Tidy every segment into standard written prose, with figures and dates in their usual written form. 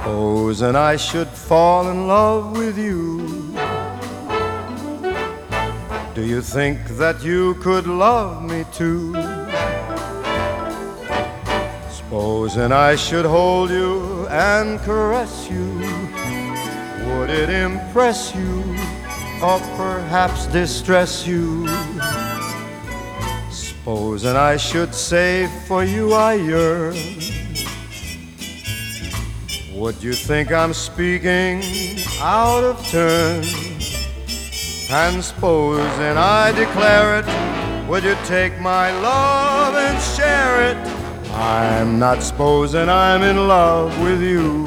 Supposing I should fall in love with you, do you think that you could love me too? Supposing I should hold you and caress you, would it impress you or perhaps distress you? Supposing I should say for you I yearn, would you think I'm speaking out of turn? And supposing I declare it, would you take my love and share it? I'm not supposing I'm in love with you.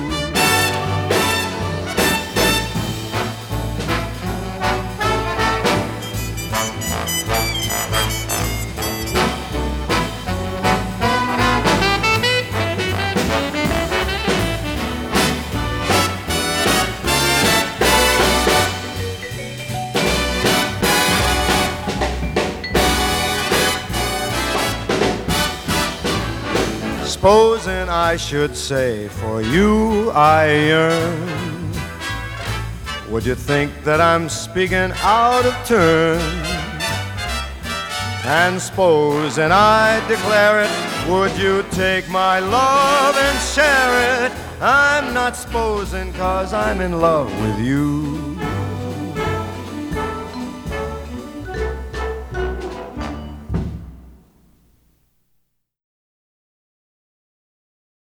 Supposing I should say for you I yearn, would you think that I'm speaking out of turn? And supposing I declare it, would you take my love and share it? I'm not supposing 'cause I'm in love with you.